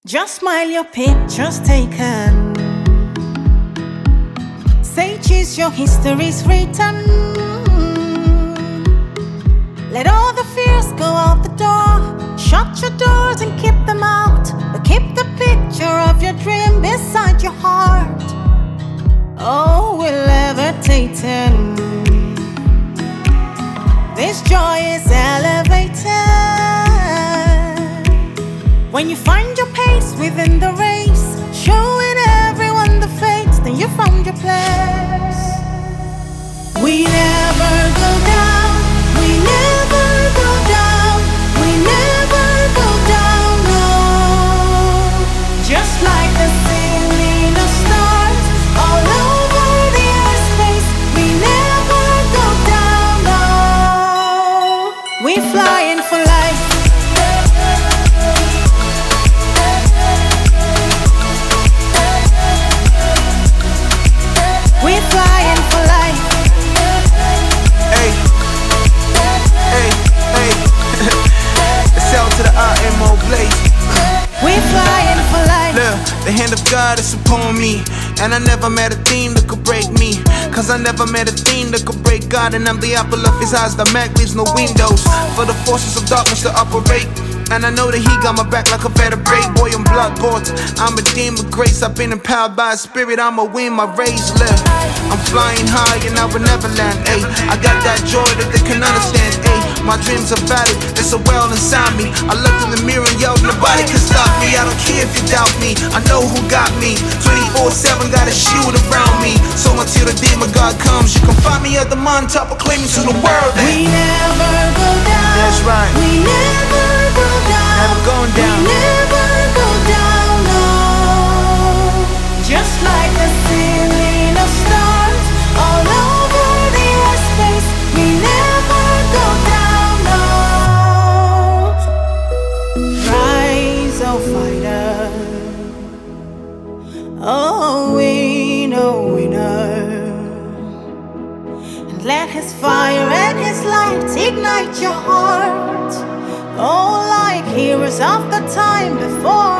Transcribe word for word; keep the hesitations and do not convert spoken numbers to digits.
Just smile, your picture's taken. Say cheese, your history's written. Let all the fears go out the door. Shut your doors and keep them out, but keep the picture of your dream beside your heart. Oh, we're levitating. This joy is elevated. When you find your pace within the race, showing everyone the fate, then you found your place. We never go down, we never go down, we never go down, no. Just like the ceiling of stars all over the airspace, we never go down, no. We flying for life. We're flying for life. Hey, hey, hey. It's out to the I M O Blaze. We're flying for life. Look, the hand of God is upon me, and I never met a theme that could break me. Cause I never met a theme that could break God, and I'm the apple of his eyes. The Mac leaves no windows for the forces of darkness to operate. And I know that he got my back like a vertebrae. Boy, I'm blood bought, I'm a demon grace. I've been empowered by a spirit, I'ma win my race. Look, I'm flying high and I will never land, ayy. I got that joy that they can understand, ayy. My dreams are valid, there's a well inside me. I look in the mirror and yell, nobody can stop me. I don't care if you doubt me, I know who got me. Twenty-four seven, got a shield around me. So until the day my God comes, you can find me at the mountaintop proclaiming to the world that we never go down. That's right. We never go down. Never going down. We never go down, no. Just like the ceiling of stars all over the airspace, we never go down, no. Rise, oh fighter. Oh, we know we know. And let his fire and his light ignite your heart. Oh, like heroes of the time before.